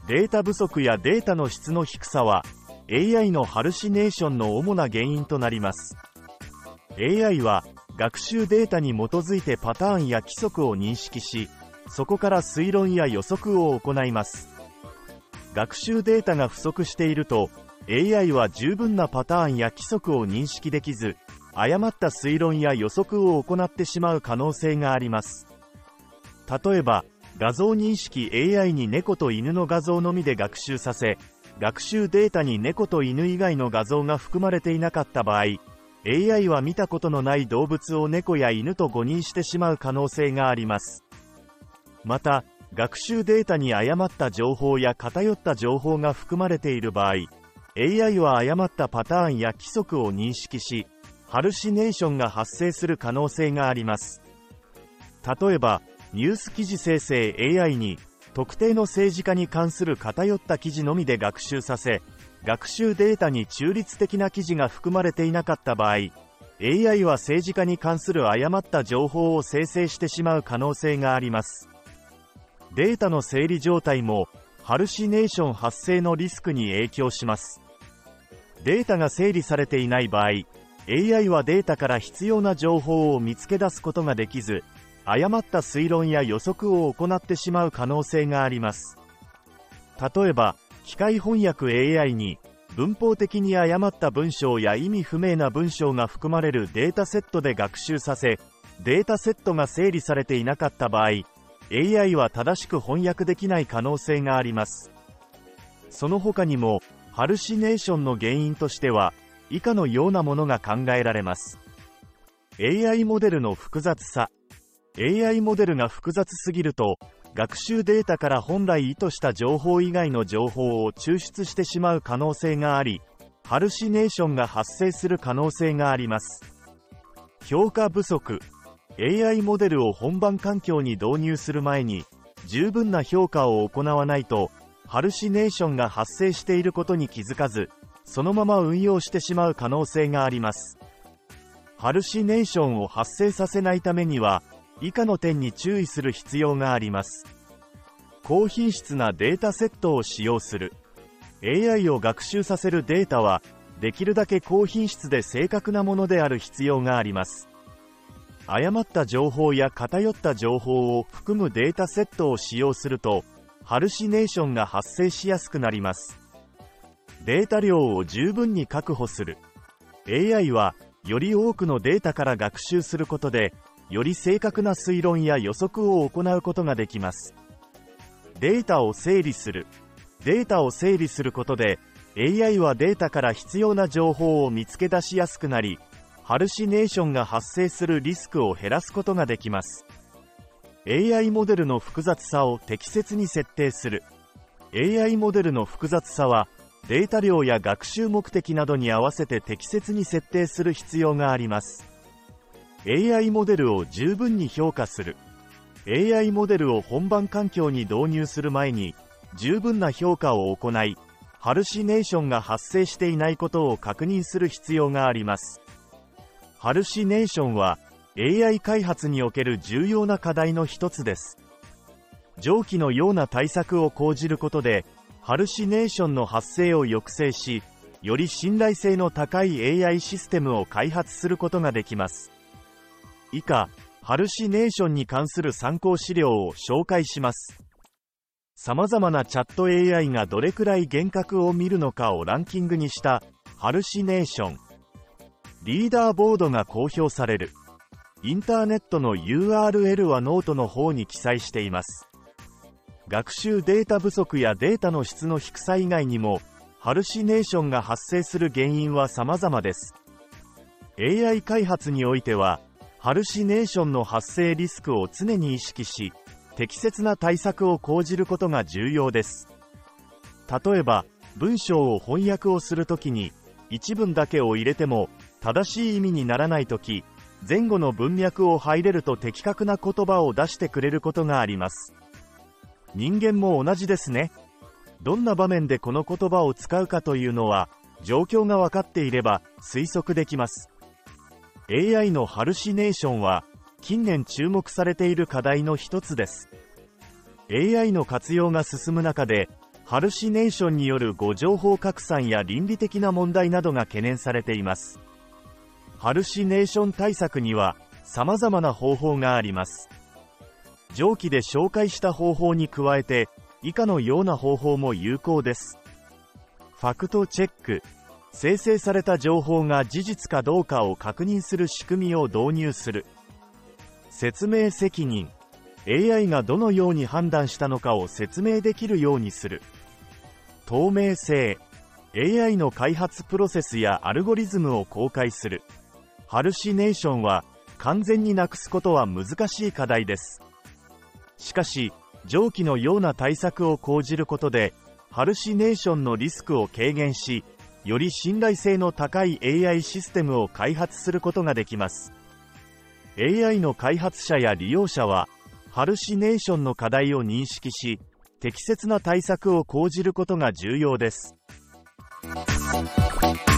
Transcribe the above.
データ不足やデータの質の低さは AI のハルシネーションの主な原因となります。AI は学習データに基づいてパターンや規則を認識し、そこから推論や予測を行います。学習データが不足していると、AI は十分なパターンや規則を認識できず、誤った推論や予測を行ってしまう可能性があります。例えば、画像認識 AI に猫と犬の画像のみで学習させ、学習データに猫と犬以外の画像が含まれていなかった場合、AI は見たことのない動物を猫や犬と誤認してしまう可能性があります。また、学習データに誤った情報や偏った情報が含まれている場合、AI は誤ったパターンや規則を認識し、ハルシネーションが発生する可能性があります。例えば、ニュース記事生成 AI に特定の政治家に関する偏った記事のみで学習させ、学習データに中立的な記事が含まれていなかった場合、AI は政治家に関する誤った情報を生成してしまう可能性があります。データの整理状態もハルシネーション発生のリスクに影響します。データが整理されていない場合、AI はデータから必要な情報を見つけ出すことができず、誤った推論や予測を行ってしまう可能性があります。例えば、機械翻訳 AI に文法的に誤った文章や意味不明な文章が含まれるデータセットで学習させ、データセットが整理されていなかった場合、AI は正しく翻訳できない可能性があります。その他にも、ハルシネーションの原因としては、以下のようなものが考えられます。AI モデルの複雑さ。AI モデルが複雑すぎると、学習データから本来意図した情報以外の情報を抽出してしまう可能性があり、ハルシネーションが発生する可能性があります。評価不足。AI モデルを本番環境に導入する前に、十分な評価を行わないと、ハルシネーションが発生していることに気づかず、そのまま運用してしまう可能性があります。ハルシネーションを発生させないためには、以下の点に注意する必要があります。高品質なデータセットを使用する。AI を学習させるデータは、できるだけ高品質で正確なものである必要があります。誤った情報や偏った情報を含むデータセットを使用すると、ハルシネーションが発生しやすくなります。データ量を十分に確保する。AI は、より多くのデータから学習することで、より正確な推論や予測を行うことができます。データを整理する。データを整理することで、AI はデータから必要な情報を見つけ出しやすくなり、ハルシネーションが発生するリスクを減らすことができます。AI モデルの複雑さを適切に設定する。AI モデルの複雑さは、データ量や学習目的などに合わせて適切に設定する必要があります。AI モデルを十分に評価する。AI モデルを本番環境に導入する前に、十分な評価を行い、ハルシネーションが発生していないことを確認する必要があります。ハルシネーションは、AI 開発における重要な課題の一つです。上記のような対策を講じることで、ハルシネーションの発生を抑制し、より信頼性の高い AI システムを開発することができます。以下、ハルシネーションに関する参考資料を紹介します。様々なチャット AI がどれくらい幻覚を見るのかをランキングにしたハルシネーション。リーダーボードが公表される。インターネットの URL はノートの方に記載しています。学習データ不足やデータの質の低さ以外にも、ハルシネーションが発生する原因は様々です。AI 開発においては、ハルシネーションの発生リスクを常に意識し、適切な対策を講じることが重要です。例えば、文章を翻訳をするときに、一文だけを入れても、正しい意味にならないとき、前後の文脈を入れると的確な言葉を出してくれることがあります。人間も同じですね。どんな場面でこの言葉を使うかというのは、状況が分かっていれば推測できます。AI のハルシネーションは、近年注目されている課題の一つです。AI の活用が進む中で、 ハルシネーションによる誤情報拡散や倫理的な問題などが懸念されています。ハルシネーション対策には様々な方法があります。上記で紹介した方法に加えて、以下のような方法も有効です。ファクトチェック。生成された情報が事実かどうかを確認する仕組みを導入する。説明責任。AI がどのように判断したのかを説明できるようにする。透明性。AI の開発プロセスやアルゴリズムを公開する。ハルシネーションは完全になくすことは難しい課題です。しかし、上記のような対策を講じることで、ハルシネーションのリスクを軽減し、より信頼性の高い AI システムを開発することができます。AI の開発者や利用者は、ハルシネーションの課題を認識し、適切な対策を講じることが重要です。